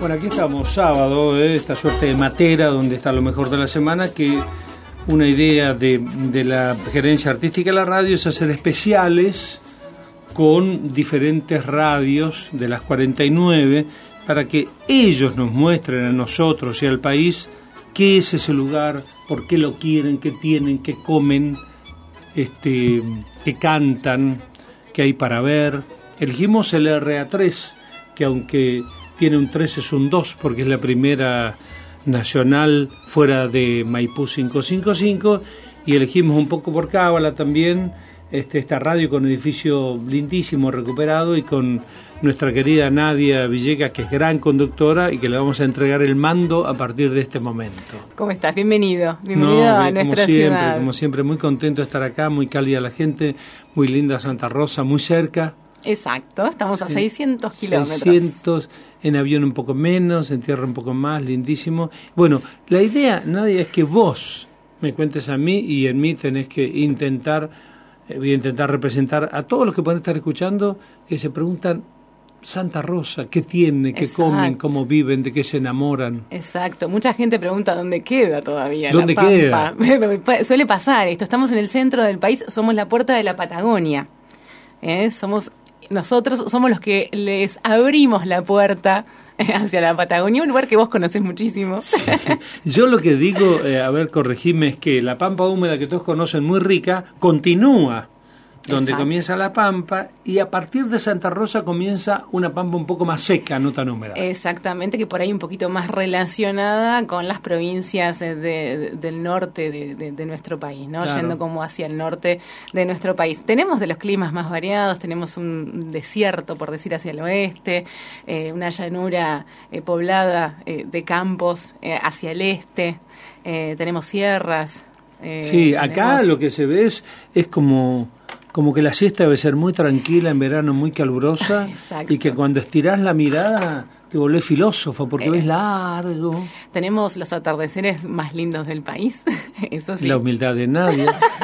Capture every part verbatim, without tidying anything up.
Bueno, aquí estamos sábado, eh, esta suerte de matera donde está lo mejor de la semana, que una idea de, de la gerencia artística de la radio es hacer especiales con diferentes radios de las cuarenta y nueve para que ellos nos muestren a nosotros y al país qué es ese lugar, por qué lo quieren, qué tienen, qué comen, este, qué cantan, qué hay para ver. Elegimos el R A tres, que aunque tiene un tres es un dos porque es la primera nacional fuera de Maipú quinientos cincuenta y cinco, y elegimos un poco por cábala también este, esta radio con edificio lindísimo recuperado y con nuestra querida Nadia Villegas, que es gran conductora y que le vamos a entregar el mando a partir de este momento. ¿Cómo estás? Bienvenido, bienvenido no, a nuestra como siempre, ciudad. Como siempre, muy contento de estar acá, muy cálida la gente, muy linda Santa Rosa, muy cerca. Exacto, estamos a seiscientos kilómetros. seiscientos, en avión un poco menos, en tierra un poco más, lindísimo. Bueno, la idea, Nadia, es que vos me cuentes a mí y en mí tenés que intentar, eh, voy a intentar representar a todos los que pueden estar escuchando, que se preguntan, Santa Rosa, ¿qué tiene? ¿Qué Exacto. comen? ¿Cómo viven? ¿De qué se enamoran? Exacto. Mucha gente pregunta dónde queda todavía ¿Dónde la Pampa. queda? Suele pasar esto. Estamos en el centro del país, somos la puerta de la Patagonia. ¿Eh? Somos nosotros somos los que les abrimos la puerta hacia la Patagonia, un lugar que vos conocés muchísimo. Sí. Yo lo que digo, eh, a ver, corregime, es que la pampa húmeda que todos conocen, muy rica, continúa donde Exacto. comienza la pampa, y a partir de Santa Rosa comienza una pampa un poco más seca, no tan húmeda. Exactamente, que por ahí un poquito más relacionada con las provincias de, de, del norte de, de, de nuestro país, ¿no? Claro. Yendo como hacia el norte de nuestro país. Tenemos de los climas más variados, tenemos un desierto, por decir, hacia el oeste, eh, una llanura eh, poblada eh, de campos eh, hacia el este, eh, tenemos sierras. Eh, sí, acá tenemos... lo que se ve es, es como... como que la siesta debe ser muy tranquila en verano, muy calurosa, y que cuando estirás la mirada te volvés filósofo porque eh, ves largo. Tenemos los atardeceres más lindos del país, eso sí. La humildad de nadie.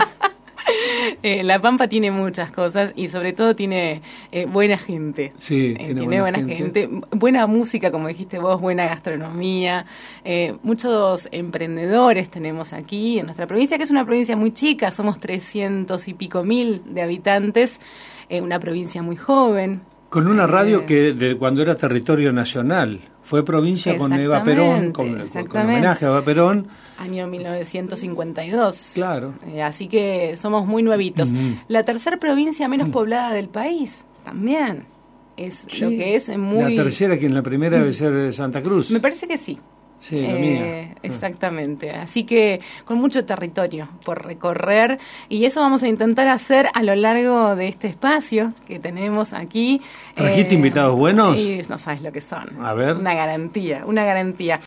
eh, la Pampa tiene muchas cosas y sobre todo tiene eh, buena gente. Sí, eh, tiene, tiene buena, buena gente. gente, buena música, como dijiste vos, buena gastronomía, eh, muchos emprendedores tenemos aquí en nuestra provincia, que es una provincia muy chica, somos trescientos y pico mil de habitantes, eh, una provincia muy joven. Con una radio eh, que de cuando era territorio nacional, fue provincia con Eva Perón, con, con homenaje a Eva Perón. Año mil novecientos cincuenta y dos. Claro. Eh, así que somos muy nuevitos. Mm. La tercera provincia menos mm. poblada del país, también. Es sí. lo que es muy... La tercera, que en la primera mm. debe ser Santa Cruz. Me parece que sí. Sí, la eh, mía. Exactamente. Así que con mucho territorio por recorrer, y eso vamos a intentar hacer a lo largo de este espacio que tenemos aquí. ¿Trajiste eh, invitados buenos? Y no sabes lo que son. A ver. Una garantía, una garantía.